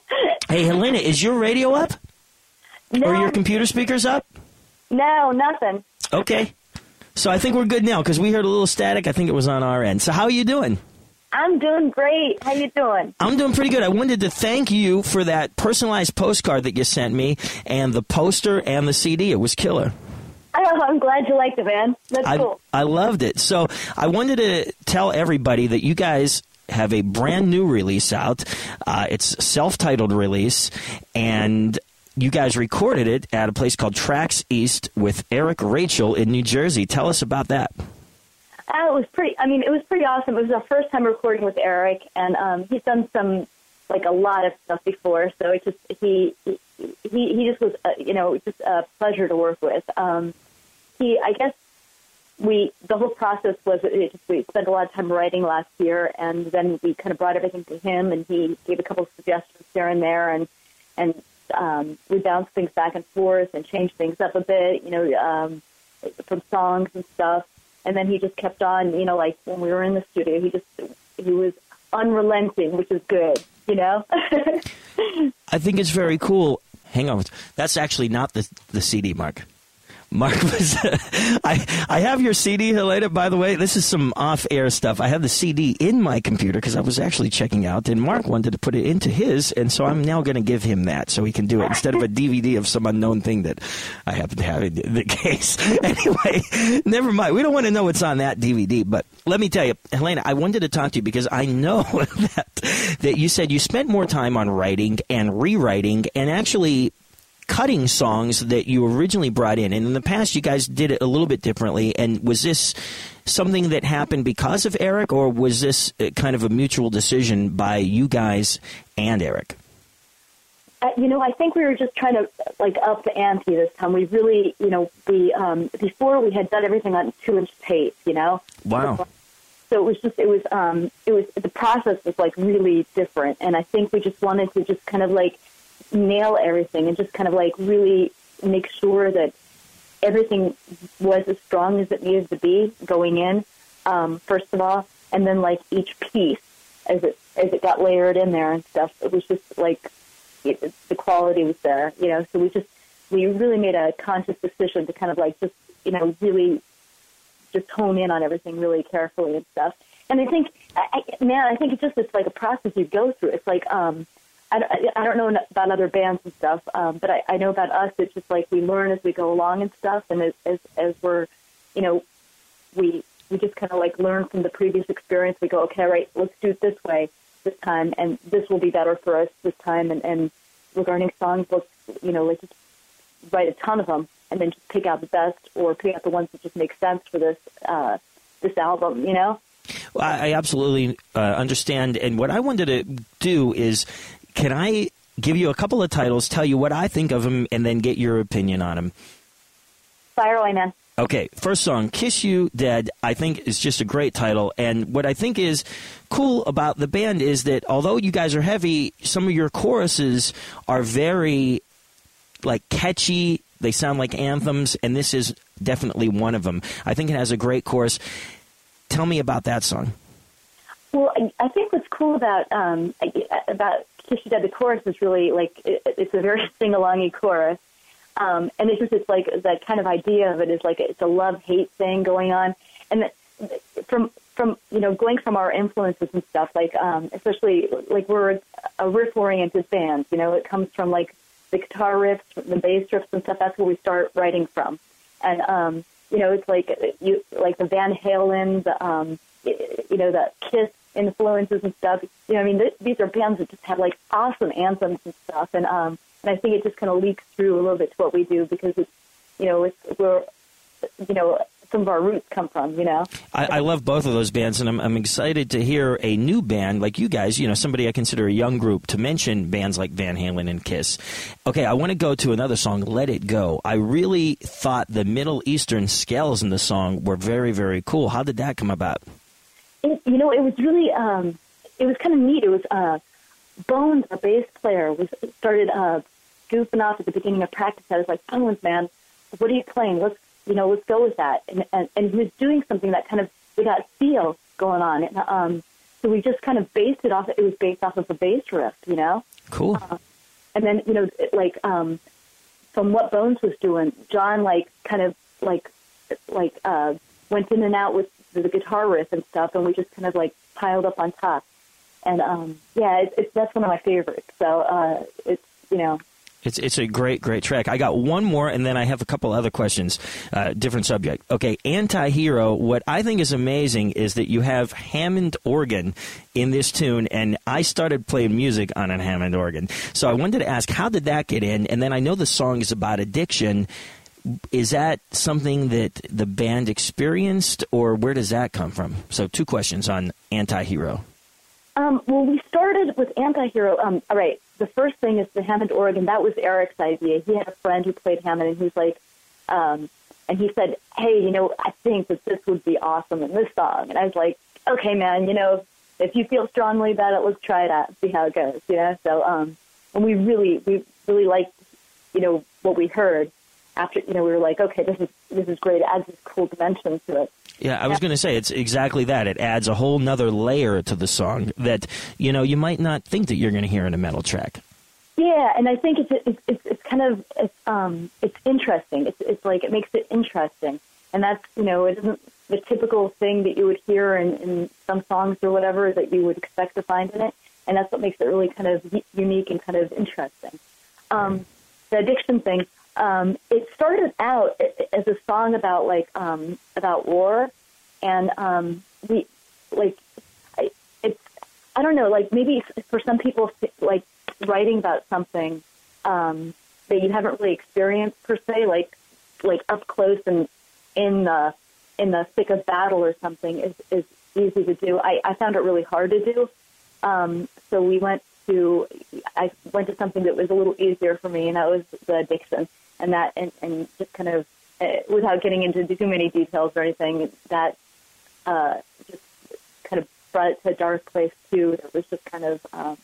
Hey, Helena, is your radio up? No. Or your computer speakers up? No, nothing. Okay. So I think we're good now because we heard a little static. I think it was on our end. So how are you doing? I'm doing great. How you doing? I'm doing pretty good. I wanted to thank you for that personalized postcard that you sent me and the poster and the C D. It was killer. Oh, I'm glad you liked it, man. That's I, cool. I loved it. So I wanted to tell everybody that you guys have a brand new release out. Uh, it's a self-titled release, and you guys recorded it at a place called Tracks East with Eric Rachel in New Jersey. Tell us about that. Oh, it was pretty. I mean, it was pretty awesome. It was our first time recording with Eric, and um, he's done some, like a lot of stuff before. So it just he he he just was, uh, you know, just a pleasure to work with. Um, he, I guess, we the whole process was it just, we spent a lot of time writing last year, and then we kind of brought everything to him, and he gave a couple of suggestions here and there, and and um, we bounced things back and forth and changed things up a bit, you know, um, from songs and stuff. And then he just kept on, you know, like when we were in the studio, he just, he was unrelenting, which is good, you know? I think it's very cool. Hang on. That's actually not the the C D, Mark. Mark was. I I have your C D, Helena, by the way. This is some off-air stuff. I have the C D in my computer because I was actually checking out, and Mark wanted to put it into his, and so I'm now going to give him that so he can do it instead of a D V D of some unknown thing that I happen to have in the case. Anyway, never mind. We don't want to know what's on that D V D, but let me tell you, Helena, I wanted to talk to you because I know that, that you said you spent more time on writing and rewriting and actually cutting songs that you originally brought in. And in the past, you guys did it a little bit differently. And was this something that happened because of Eric, or was this kind of a mutual decision by you guys and Eric? Uh, you know, I think we were just trying to, like, up the ante this time. We really, you know, we um, before we had done everything on two-inch tape, you know? Wow. So it was just, it was, um, it was, the process was, like, really different. And I think we just wanted to just kind of, like, nail everything and just kind of like really make sure that everything was as strong as it needed to be going in, um, first of all, and then like each piece as it as it got layered in there and stuff, it was just like it, the quality was there, you know. So we just we really made a conscious decision to kind of like just you know really just hone in on everything really carefully and stuff. And I think, I, man, I think it's just it's like a process you go through. It's like um. I, I don't know about other bands and stuff, um, but I, I know about us. It's just like we learn as we go along and stuff, and as as, as we're, you know, we we just kind of like learn from the previous experience. We go, okay, all right, let's do it this way this time, and this will be better for us this time. And, and regarding songs, let's you know, like just write a ton of them, and then just pick out the best, or pick out the ones that just make sense for this uh, this album, you know. Well, I absolutely uh, understand, and what I wanted to do is. Can I give you a couple of titles, tell you what I think of them, and then get your opinion on them? Fire away, man. Okay, first song, Kiss You Dead, I think is just a great title. And what I think is cool about the band is that although you guys are heavy, some of your choruses are very, like, catchy. They sound like anthems, and this is definitely one of them. I think it has a great chorus. Tell me about that song. Well, I think what's cool about um, about Kiss You Dead, the chorus is really like it, it's a very sing-alongy chorus, um, and it's just it's like that kind of idea of it is like it's a love-hate thing going on, and that, from from you know going from our influences and stuff like um, especially like we're a riff-oriented band, you know, it comes from like the guitar riffs, the bass riffs and stuff. That's where we start writing from, and um, you know it's like you like the Van Halen, the um, you know the Kiss influences and stuff. You know, I mean, th- these are bands that just have like awesome anthems and stuff, and um, and I think it just kind of leaks through a little bit to what we do because it's, you know, it's where, you know, some of our roots come from. You know, I, I love both of those bands, and I'm, I'm excited to hear a new band like you guys. You know, somebody I consider a young group to mention bands like Van Halen and Kiss. Okay, I want to go to another song, "Let It Go." I really thought the Middle Eastern scales in the song were very, very cool. How did that come about? It, you know, it was really, um, it was kind of neat. It was uh, Bones, our bass player, was started uh, goofing off at the beginning of practice. I was like, Bones, man, what are you playing? Let's, you know, let's go with that. And, and, and he was doing something that kind of, with that feel going on. And, um, so we just kind of based it off, it was based off of a bass riff, you know? Cool. Uh, and then you know, it, like um, from what Bones was doing, John like kind of like like uh, went in and out with the guitar riff and stuff, and we just kind of like piled up on top. And um, yeah, it's, it's that's one of my favorites. So uh, it's you know. It's it's a great, great track. I got one more, and then I have a couple other questions. Uh, different subject. Okay, Anti-Hero, what I think is amazing is that you have Hammond organ in this tune, and I started playing music on a Hammond organ. So I wanted to ask, how did that get in? And then I know the song is about addiction. Is that something that the band experienced, or where does that come from? So two questions on Anti-Hero. Um, well, we started with Anti-Hero. Um, all right, the first thing is the Hammond organ. That was Eric's idea. He had a friend who played Hammond, and he was like, um, and he said, hey, you know, I think that this would be awesome in this song. And I was like, okay, man, you know, if you feel strongly about it, let's try it out, see how it goes, you know? So, um, and we really, we really liked, you know, what we heard. After, you know, we were like, okay, this is this is great. It adds this cool dimension to it. Yeah, I was going to say, it's exactly that. It adds a whole nother layer to the song that, you know, you might not think that you're going to hear in a metal track. Yeah, and I think it's it's it's, it's kind of it's um it's interesting. It's it's like it makes it interesting, and that's you know it isn't the typical thing that you would hear in, in some songs or whatever that you would expect to find in it, and that's what makes it really kind of unique and kind of interesting. Um, the addiction thing. Um, it started out as a song about like um, about war, and um, we like I, it's I don't know like maybe for some people like writing about something um, that you haven't really experienced per se, like like up close and in the in the thick of battle or something is, is easy to do. I, I found it really hard to do, um, so we went to I went to something that was a little easier for me, and that was the addiction. And that, and, and just kind of, uh, without getting into too many details or anything, that uh, just kind of brought it to a dark place too. That was just kind of um,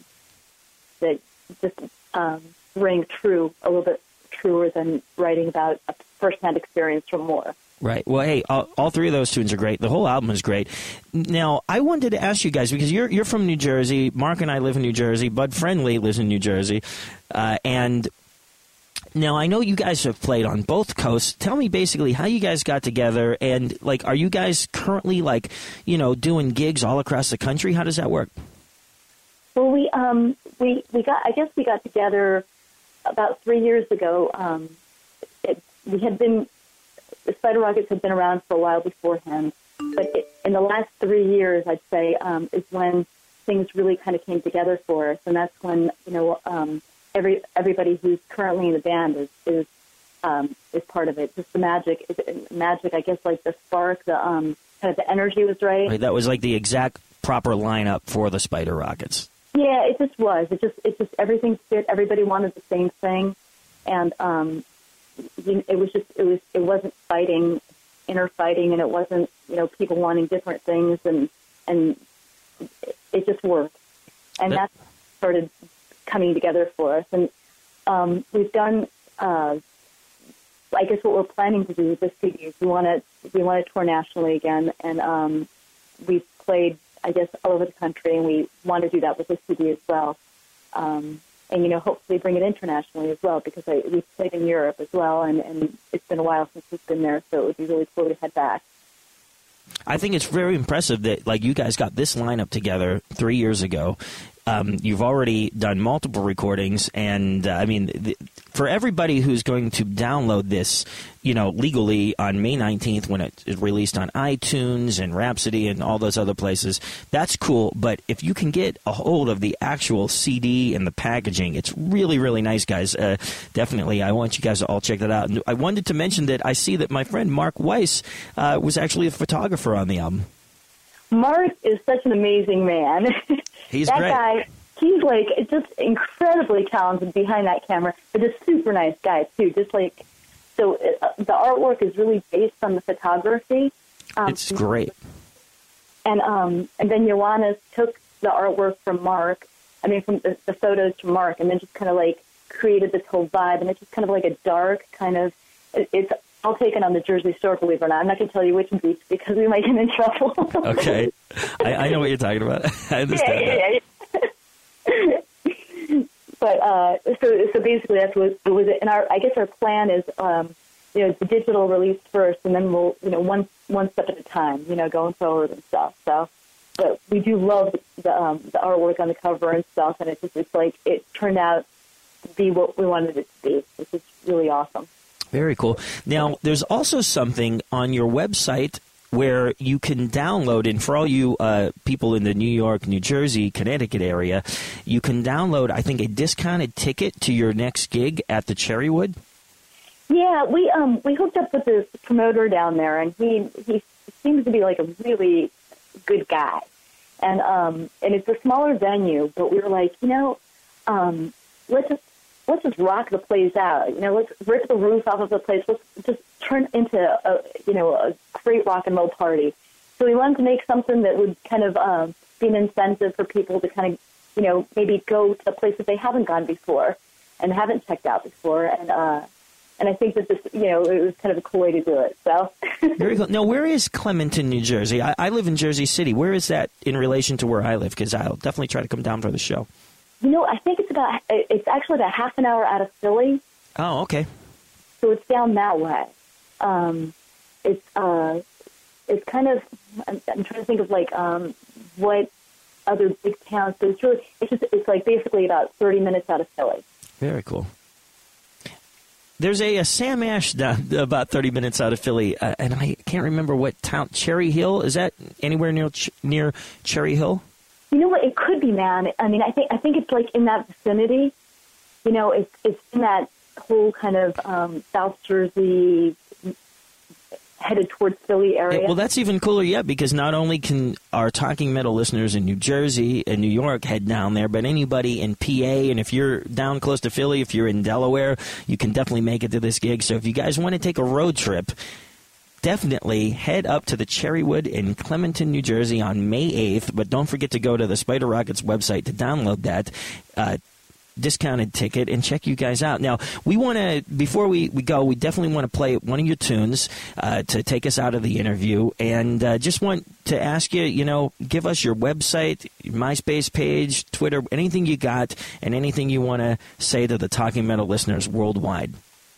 that just um, rang true, a little bit truer than writing about a first-hand experience from war. Right. Well, hey, all, all three of those tunes are great. The whole album is great. Now, I wanted to ask you guys, because you're you're from New Jersey. Mark and I live in New Jersey. Bud Friendly lives in New Jersey, uh, and. Now, I know you guys have played on both coasts. Tell me basically how you guys got together, and, like, are you guys currently, like, you know, doing gigs all across the country? How does that work? Well, we, um, we, we got, I guess we got together about three years ago. Um, it, we had been, the Spider Rockets had been around for a while beforehand, but it, in the last three years, I'd say, um, is when things really kind of came together for us, and that's when, you know, um, Every everybody who's currently in the band is is um, is part of it. Just the magic, magic. I guess like the spark, the um, kind of the energy was right. Right. That was like the exact proper lineup for the Spider Rockets. Yeah, it just was. It just it just everything fit. Everybody wanted the same thing, and um, you, it was just it was it wasn't fighting, inner fighting, and it wasn't you know people wanting different things, and and it, it just worked, and that started coming together for us. And um, we've done, uh, I guess what we're planning to do with this C D is we want to we want to tour nationally again, and um, we've played, I guess, all over the country, and we want to do that with this C D as well. Um, and, you know, hopefully bring it internationally as well, because I, we've played in Europe as well, and, and it's been a while since we've been there, so it would be really cool to head back. I think it's very impressive that, like, you guys got this lineup together three years ago. Um, you've already done multiple recordings, and uh, I mean, th- for everybody who's going to download this, you know, legally on May nineteenth when it is released on iTunes and Rhapsody and all those other places, that's cool. But if you can get a hold of the actual C D and the packaging, it's really, really nice, guys. Uh, definitely, I want you guys to all check that out. And I wanted to mention that I see that my friend Mark Weiss uh, was actually a photographer on the album. Mark is such an amazing man. He's that great. guy, he's like just incredibly talented behind that camera, but a super nice guy too. Just like so, uh, the artwork is really based on the photography. Um, it's great. And um, and then Ioannis took the artwork from Mark. I mean, from the, the photos from Mark, and then just kind of like created this whole vibe, and it's just kind of like a dark kind of. It, it's all taken on the Jersey Shore, believe it or not. I'm not going to tell you which beach because we might get in trouble. Okay. I, I know what you're talking about. I understand yeah, yeah, yeah. but uh, so so basically that's what it was. And our I guess our plan is, um, you know, the digital release first, and then we'll, you know, one one step at a time, you know, going forward and stuff. So, but we do love the um, the artwork on the cover and stuff, and it's just it's like it turned out to be what we wanted it to be, which is really awesome. Very cool. Now, there's also something on your website where you can download, and for all you uh, people in the New York, New Jersey, Connecticut area, you can download, I think, a discounted ticket to your next gig at the Cherrywood. Yeah, we um we hooked up with this promoter down there, and he he seems to be like a really good guy, and um and it's a smaller venue, but we were like, you know, um let's just let's just rock the place out, you know, let's rip the roof off of the place, let's just turn into a you know a great rock and roll party. So we wanted to make something that would kind of um, be an incentive for people to kind of you know maybe go to a place that they haven't gone before and haven't checked out before, and uh. And I think that this, you know, it was kind of a cool way to do it. So. Very cool. Now, where is Clementon, New Jersey? I, I live in Jersey City. Where is that in relation to where I live? Because I'll definitely try to come down for the show. You know, I think it's about, it's actually about half an hour out of Philly. Oh, okay. So it's down that way. Um, it's, uh, it's kind of, I'm, I'm trying to think of like um, what other big towns, but it's really, it's just, it's like basically about thirty minutes out of Philly. Very cool. There's a, a Sam Ash down about thirty minutes out of Philly, uh, and I can't remember what town. Cherry Hill, is that anywhere near Ch- near Cherry Hill? You know what? It could be, man. I mean, I think I think it's like in that vicinity. You know, it's it's in that whole kind of um, South Jersey, headed towards Philly area. Well, that's even cooler yet, because not only can our Talking Metal listeners in New Jersey and New York head down there, but anybody in P A, and if you're down close to Philly, if you're in Delaware, you can definitely make it to this gig. So if you guys want to take a road trip, definitely head up to the Cherrywood in Clementon, New Jersey on May eighth, but don't forget to go to the Spider Rockets website to download that uh, discounted ticket and check you guys out. Now, we want to, before we, we go, we definitely want to play one of your tunes uh, to take us out of the interview, and uh, just want to ask you, you know, give us your website, your MySpace page, Twitter, anything you got, and anything you want to say to the Talking Metal listeners worldwide.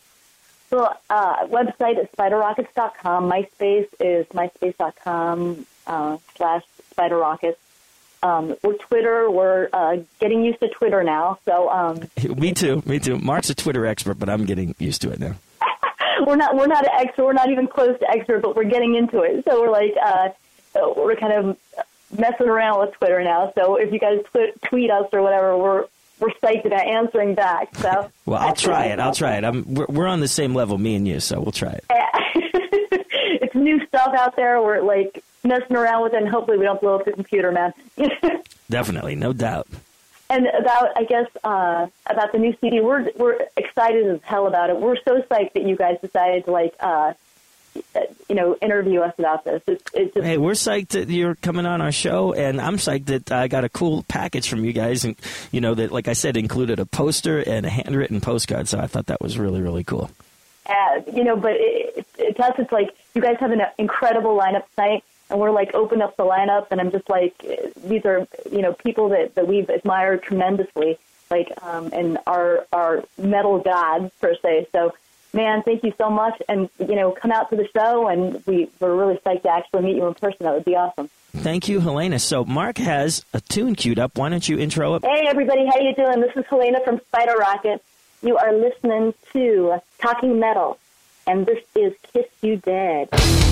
So, uh, website is spider rockets dot com. MySpace is myspace dot com uh, slash spider rockets. Um, we're Twitter. We're uh, getting used to Twitter now. So um, me too. Me too. Mark's a Twitter expert, but I'm getting used to it now. we're not. We're not an expert. We're not even close to expert, but we're getting into it. So we're like, uh, so we're kind of messing around with Twitter now. So if you guys tw- tweet us or whatever, we're we're psyched about answering back. So well, I'll try it. I'll try it. I'm. We're, we're on the same level, me and you. So we'll try it. It's new stuff out there. We're like messing around with it, and hopefully we don't blow up the computer, man. Definitely, no doubt. And about, I guess, uh, about the new C D, we're we're excited as hell about it. We're so psyched that you guys decided to, like, uh, you know, interview us about this. It's, it's just... Hey, we're psyched that you're coming on our show, and I'm psyched that I got a cool package from you guys, and, you know, that, like I said, included a poster and a handwritten postcard, so I thought that was really, really cool. Uh, you know, but it, it, it, to us, it's like you guys have an incredible lineup tonight. And we're, like, open up the lineup, and I'm just like, these are, you know, people that, that we've admired tremendously, like, um, and our our metal gods, per se. So, man, thank you so much. And, you know, come out to the show, and we, we're really psyched to actually meet you in person. That would be awesome. Thank you, Helena. So Mark has a tune queued up. Why don't you intro it? Hey, everybody. How you doing? This is Helena from Spider Rocket. You are listening to Talking Metal, and this is Kiss You Dead.